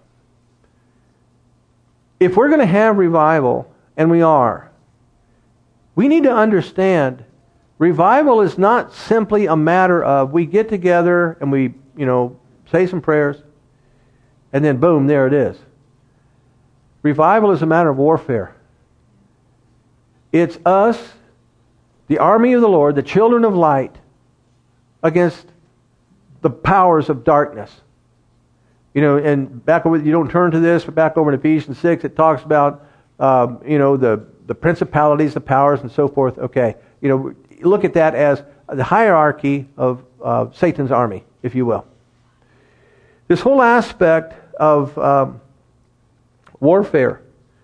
if we're going to have revival, and we are, we need to understand revival is not simply a matter of we get together and we, you know, say some prayers, and then boom, there it is. Revival is a matter of warfare. It's us, the army of the Lord, the children of light, against the powers of darkness. You know, and back over, you don't turn to this, but back over in Ephesians six, it talks about, um, you know, the, the principalities, the powers, and so forth. Okay, you know, look at that as the hierarchy of uh, Satan's army, if you will. This whole aspect of um, warfare.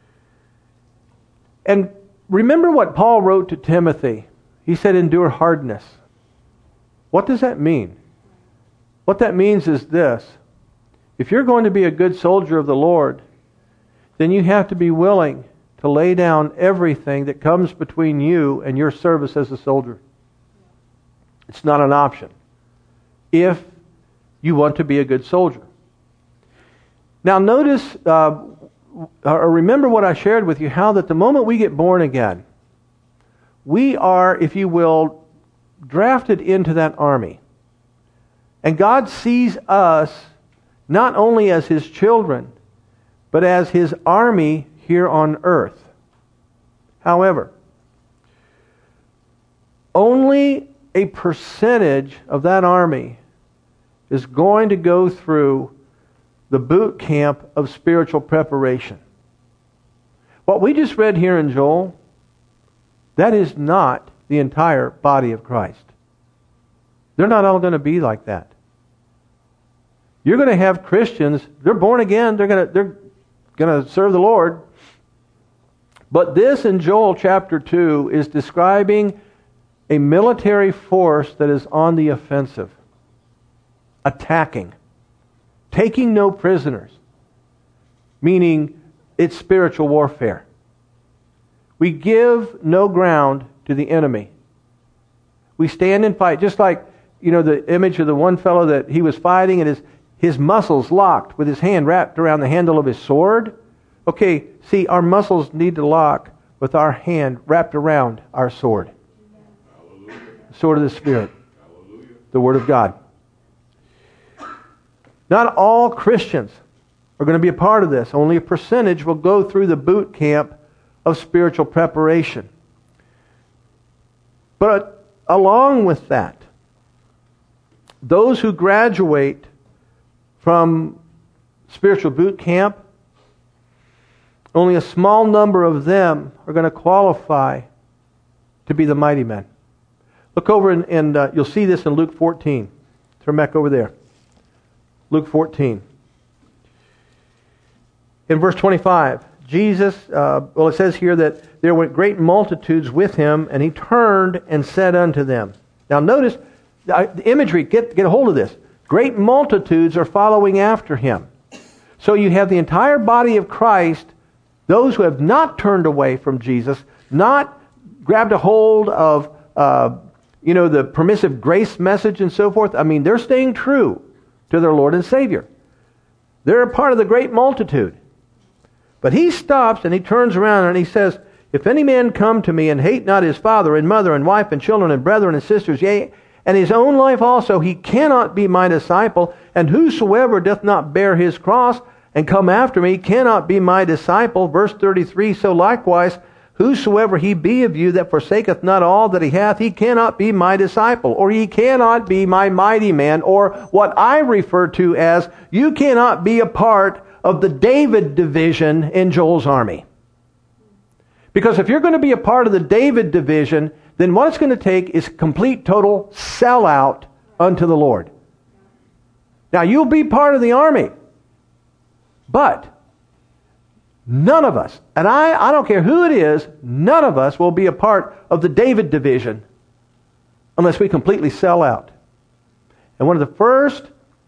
And remember what Paul wrote to Timothy. He said, endure hardness. What does that mean? What that means is this. If you're going to be a good soldier of the Lord, then you have to be willing to lay down everything that comes between you and your service as a soldier. It's not an option if you want to be a good soldier. Now notice, uh, or remember what I shared with you, how that the moment we get born again, we are, if you will, drafted into that army. And God sees us not only as his children, but as his army here on earth. However, only a percentage of that army is going to go through the boot camp of spiritual preparation. What we just read here in Joel, that is not the entire body of Christ. They're not all going to be like that. You're going to have Christians, they're born again, they're going to, they're going to serve the Lord. But this in Joel chapter two is describing a military force that is on the offensive, attacking, taking no prisoners, meaning it's spiritual warfare. We give no ground to the enemy. We stand and fight, just like, you know, the image of the one fellow that he was fighting and his, his muscles locked with his hand wrapped around the handle of his sword. Okay, see, our muscles need to lock with our hand wrapped around our sword. Hallelujah. The sword of the Spirit. Hallelujah. The Word of God. Not all Christians are going to be a part of this. Only a percentage will go through the boot camp of spiritual preparation. But along with that, those who graduate from spiritual boot camp, only a small number of them are going to qualify to be the mighty men. Look over and, and uh, you'll see this in Luke fourteen. Turn back over there. Luke fourteen. In verse twenty-five, Jesus, uh, well it says here that there went great multitudes with him, and he turned and said unto them. Now notice, the imagery, get, get a hold of this. Great multitudes are following after him. So you have the entire body of Christ, those who have not turned away from Jesus, not grabbed a hold of uh, you know, the permissive grace message and so forth. I mean, they're staying true to their Lord and Savior. They're a part of the great multitude. But he stops and he turns around and he says, if any man come to me and hate not his father and mother and wife and children and brethren and sisters, yea, and his own life also, he cannot be my disciple. And whosoever doth not bear his cross and come after me cannot be my disciple. Verse thirty-three, so likewise, whosoever he be of you that forsaketh not all that he hath, he cannot be my disciple, or he cannot be my mighty man, or what I refer to as, you cannot be a part of the David division in Joel's army. Because if you're going to be a part of the David division, then what it's going to take is complete, total sellout unto the Lord. Now, you'll be part of the army, but none of us, and I, I don't care who it is, none of us will be a part of the David division unless we completely sell out. And one of the first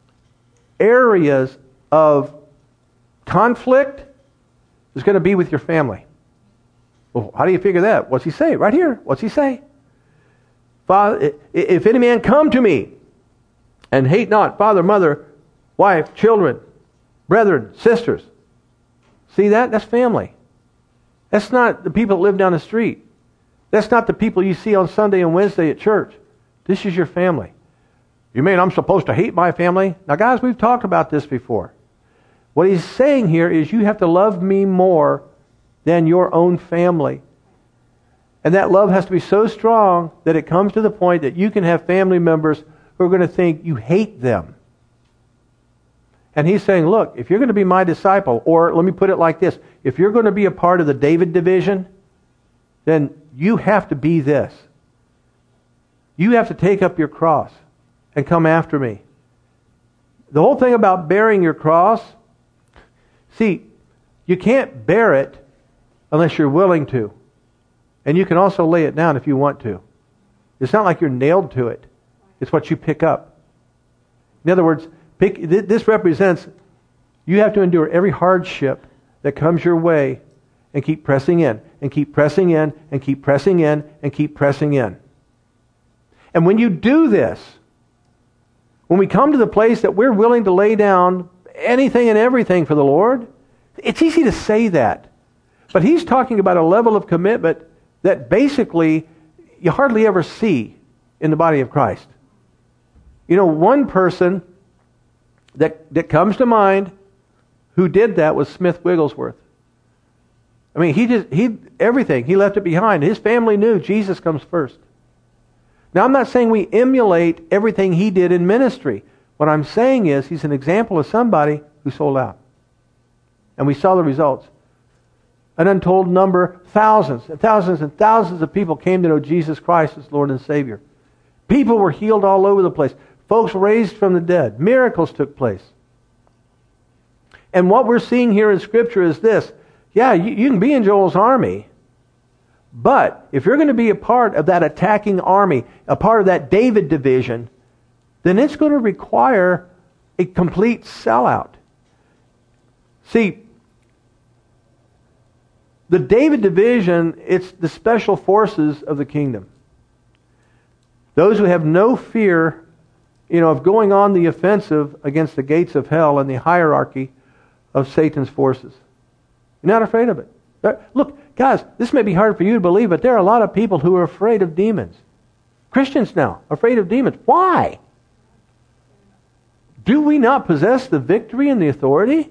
areas of conflict is going to be with your family. Well, how do you figure that? What's he say? Right here. What's he say? Father, if any man come to me and hate not father, mother, wife, children, brethren, sisters. See that? That's family. That's not the people that live down the street. That's not the people you see on Sunday and Wednesday at church. This is your family. You mean I'm supposed to hate my family? Now guys, we've talked about this before. What he's saying here is you have to love me more than your own family. And that love has to be so strong that it comes to the point that you can have family members who are going to think you hate them. And he's saying, look, if you're going to be my disciple, or let me put it like this, if you're going to be a part of the David division, then you have to be this. You have to take up your cross and come after me. The whole thing about bearing your cross, see, you can't bear it unless you're willing to. And you can also lay it down if you want to. It's not like you're nailed to it. It's what you pick up. In other words, pick, this represents you have to endure every hardship that comes your way and keep pressing in, and keep pressing in, and keep pressing in, and keep pressing in. And when you do this, when we come to the place that we're willing to lay down anything and everything for the Lord, it's easy to say that. But he's talking about a level of commitment that basically you hardly ever see in the body of Christ. You know, one person that, that comes to mind who did that was Smith Wigglesworth. I mean, he just, he, everything, he left it behind. His family knew Jesus comes first. Now, I'm not saying we emulate everything he did in ministry. What I'm saying is he's an example of somebody who sold out. And we saw the results. An untold number, thousands and thousands and thousands of people came to know Jesus Christ as Lord and Savior. People were healed all over the place. Folks raised from the dead. Miracles took place. And what we're seeing here in Scripture is this. Yeah, you, you can be in Joel's army, but if you're going to be a part of that attacking army, a part of that David division, then it's going to require a complete sellout. See, the David division, it's the special forces of the kingdom. Those who have no fear, you know, of going on the offensive against the gates of hell and the hierarchy of Satan's forces. You're not afraid of it. Look, guys, this may be hard for you to believe, but there are a lot of people who are afraid of demons. Christians now, afraid of demons. Why? Do we not possess the victory and the authority?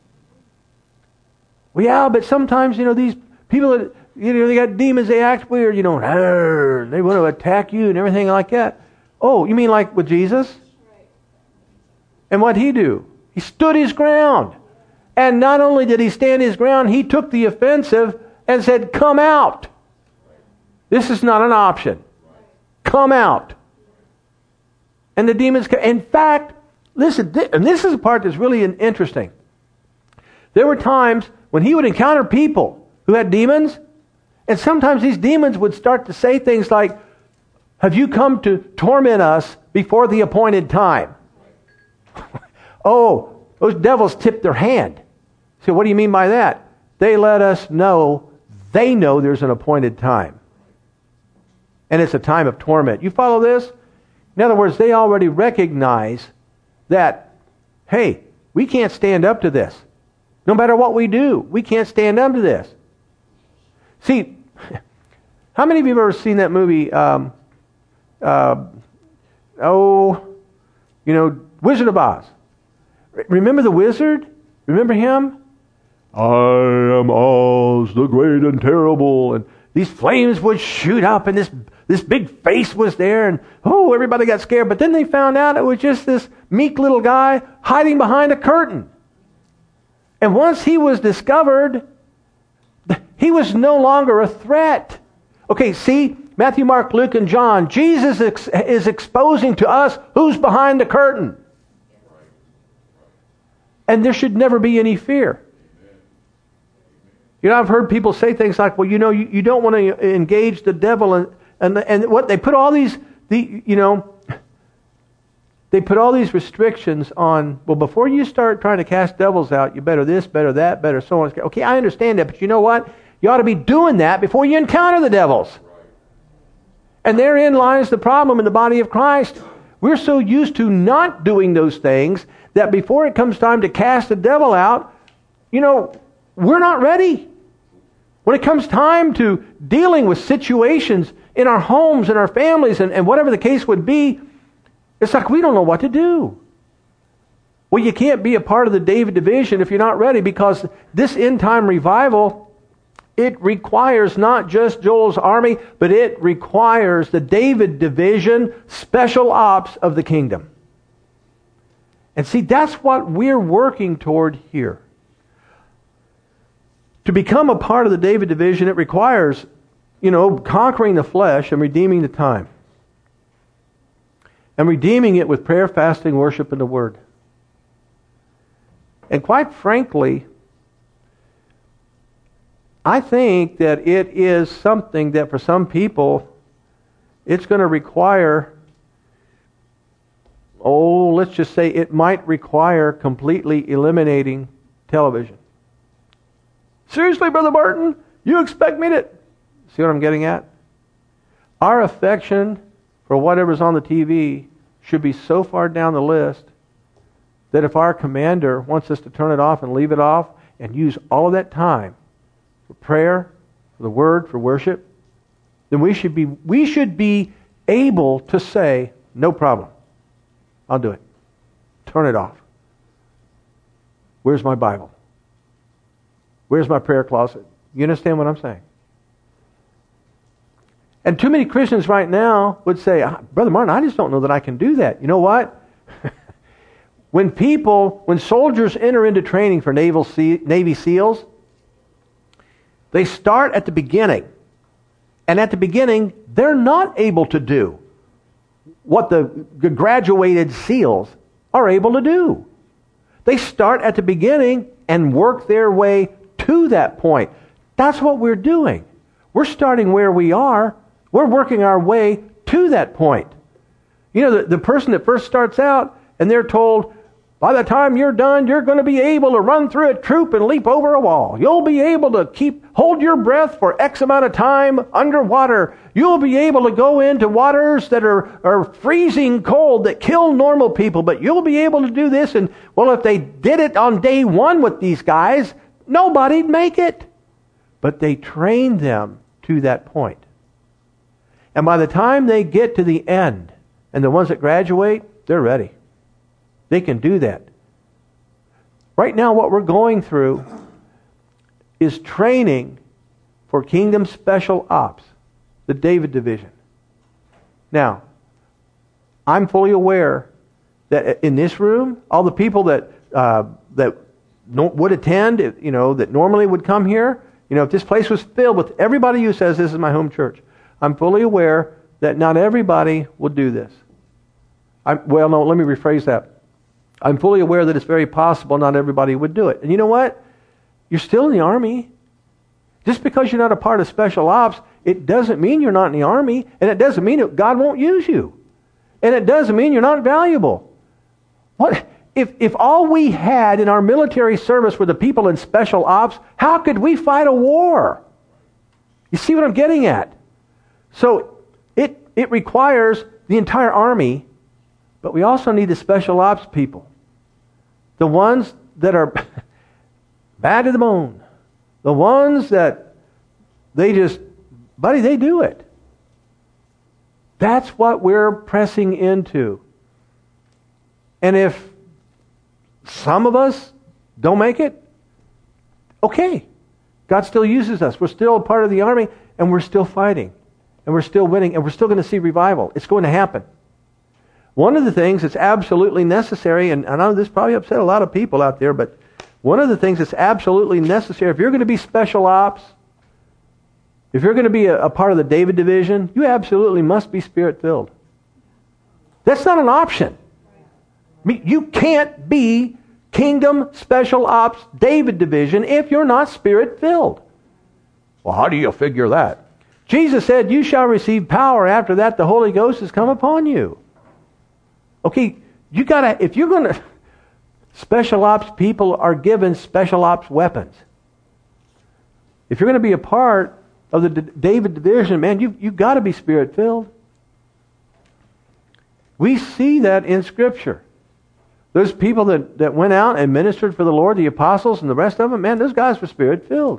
Well, yeah, but sometimes, you know, these people, that, you know, they got demons, they act weird, you know, they want to attack you and everything like that. Oh, you mean like with Jesus? And what'd he do? He stood his ground. And not only did he stand his ground, he took the offensive and said, come out. This is not an option. Come out. And the demons, in fact, listen, and this is a part that's really interesting. There were times when he would encounter people who had demons, and sometimes these demons would start to say things like, have you come to torment us before the appointed time? Oh, those devils tipped their hand. So what do you mean by that? They let us know they know there's an appointed time. And it's a time of torment. You follow this? In other words, they already recognize that, hey, we can't stand up to this. No matter what we do, we can't stand up to this. See, how many of you have ever seen that movie, um, uh, oh, you know, Wizard of Oz? Remember the wizard? Remember him? I am Oz, the great and terrible. And these flames would shoot up, and this this big face was there, and oh, everybody got scared. But then they found out it was just this meek little guy hiding behind a curtain. And once he was discovered, he was no longer a threat. Okay, see, Matthew, Mark, Luke, and John, Jesus ex- is exposing to us who's behind the curtain. And there should never be any fear. You know, I've heard people say things like, well, you know, you, you don't want to engage the devil. And, and, and what they put all these, the you know, they put all these restrictions on, well, before you start trying to cast devils out, you better this, better that, better so on. Okay, I understand that, but you know what? You ought to be doing that before you encounter the devils. And therein lies the problem in the body of Christ. We're so used to not doing those things that before it comes time to cast the devil out, you know, we're not ready. When it comes time to dealing with situations in our homes and our families and, and whatever the case would be, it's like we don't know what to do. Well, you can't be a part of the David division if you're not ready, because this end time revival, it requires not just Joel's army, but it requires the David division, special ops of the kingdom. And see, that's what we're working toward here. To become a part of the David division, it requires, you know, conquering the flesh and redeeming the time. And redeeming it with prayer, fasting, worship, and the Word. And quite frankly, I think that it is something that for some people, it's going to require, oh, let's just say it might require completely eliminating television. Seriously, Brother Martin? You expect me to... See what I'm getting at? Our affection for whatever's on the T V should be so far down the list that if our commander wants us to turn it off and leave it off and use all of that time for prayer, for the Word, for worship, then we should be we should be able to say, no problem. I'll do it. Turn it off. Where's my Bible? Where's my prayer closet? You understand what I'm saying? And too many Christians right now would say, Brother Martin, I just don't know that I can do that. You know what? When people, when soldiers enter into training for Naval Se- Navy SEALs, they start at the beginning. And at the beginning, they're not able to do what the graduated SEALs are able to do. They start at the beginning and work their way to that point. That's what we're doing. We're starting where we are. We're working our way to that point. You know, the, the person that first starts out and they're told, By the time you're done, you're going to be able to run through a troop and leap over a wall. You'll be able to keep hold your breath for X amount of time underwater. You'll be able to go into waters that are, are freezing cold, that kill normal people, but you'll be able to do this. And, well, if they did it on day one with these guys, nobody'd make it. But they trained them to that point. And by the time they get to the end, and the ones that graduate, they're ready. They can do that. Right now, what we're going through is training for Kingdom Special Ops, the David Division. Now, I'm fully aware that in this room, all the people that uh, that would attend, you know, that normally would come here, you know, if this place was filled with everybody who says this is my home church, I'm fully aware that not everybody will do this. I'm, well, no, let me rephrase that. I'm fully aware that it's very possible not everybody would do it. And you know what? You're still in the army. Just because you're not a part of Special Ops, it doesn't mean you're not in the army, and it doesn't mean that God won't use you. And it doesn't mean you're not valuable. What if if all we had in our military service were the people in Special Ops, how could we fight a war? You see what I'm getting at? So it it requires the entire army, but we also need the Special Ops people. The ones that are bad to the bone. The ones that they just, buddy, they do it. That's what we're pressing into. And if some of us don't make it, okay. God still uses us. We're still a part of the army, and we're still fighting. And we're still winning, and we're still going to see revival. It's going to happen. One of the things that's absolutely necessary, and I know this probably upset a lot of people out there, but one of the things that's absolutely necessary, if you're going to be Special Ops, if you're going to be a, a part of the David Division, you absolutely must be Spirit-filled. That's not an option. I mean, you can't be Kingdom Special Ops David Division if you're not Spirit-filled. Well, how do you figure that? Jesus said, you shall receive power. After that, the Holy Ghost has come upon you. Okay, you gotta, if you're going to, Special Ops people are given Special Ops weapons. If you're going to be a part of the D- David Division, man, you, you've got to be Spirit-filled. We see that in Scripture. Those people that, that went out and ministered for the Lord, the apostles and the rest of them, man, those guys were Spirit-filled.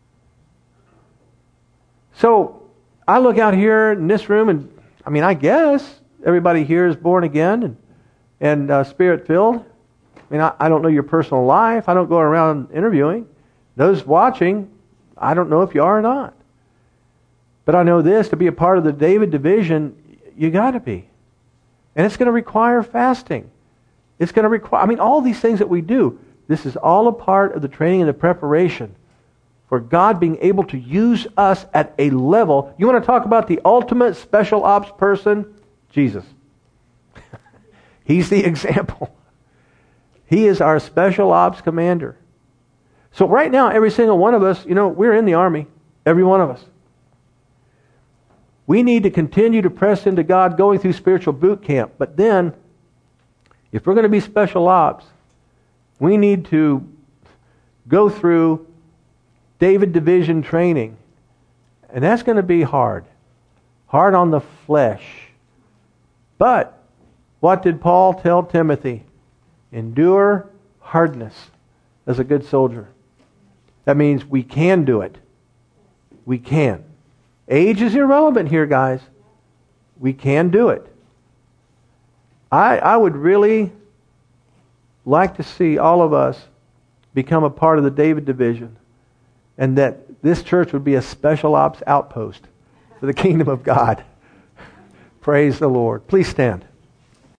So, I look out here in this room and, I mean, I guess everybody here is born again and, and uh, Spirit-filled. I mean, I, I don't know your personal life. I don't go around interviewing. Those watching, I don't know if you are or not. But I know this, to be a part of the David Division, you got to be. And it's going to require fasting. It's going to require, I mean, all these things that we do, this is all a part of the training and the preparation for God being able to use us at a level. You want to talk about the ultimate Special Ops person? Jesus. He's the example. He is our Special Ops commander. So right now, every single one of us, you know, we're in the army. Every one of us. We need to continue to press into God going through spiritual boot camp. But then, if we're going to be Special Ops, we need to go through David Division training. And that's going to be hard. Hard on the flesh. But, what did Paul tell Timothy? Endure hardness as a good soldier. That means we can do it. We can. Age is irrelevant here, guys. We can do it. I, I would really like to see all of us become a part of the David Division, and that this church would be a Special Ops outpost for the kingdom of God. Praise the Lord. Please stand.